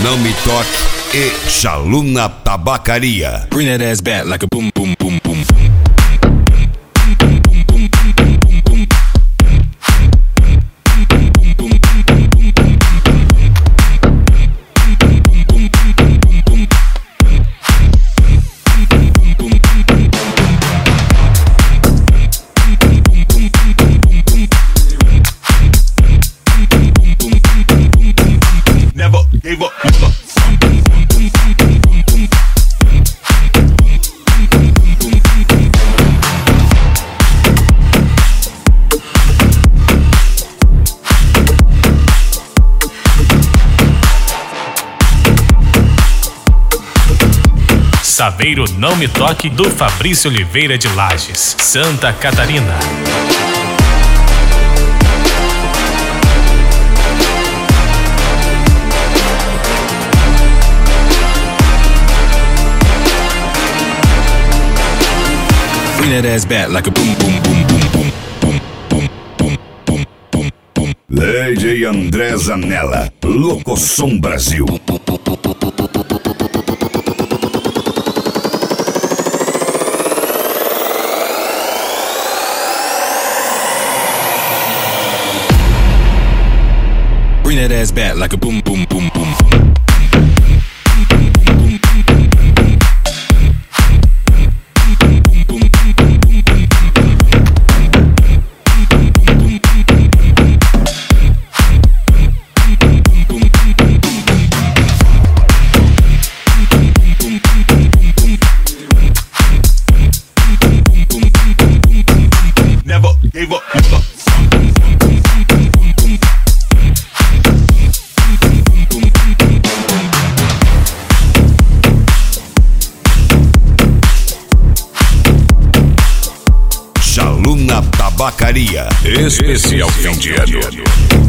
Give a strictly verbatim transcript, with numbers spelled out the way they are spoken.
Não Me Toque e Chaluna Tabacaria. Bring that ass back like a boom, boom, boom, boom. Never gave up. Saveiro Não Me Toque, do Fabrício Oliveira de Lages, Santa Catarina. Bring that ass back like a boom, boom, boom, boom, boom, boom, boom, boom, boom, boom, boom. Lady André Zanella, Locosom Brasil. Bring that ass back like a boom, boom, boom, boom. Never gave up. Chaluna Tabacaria. Especial fim de ano.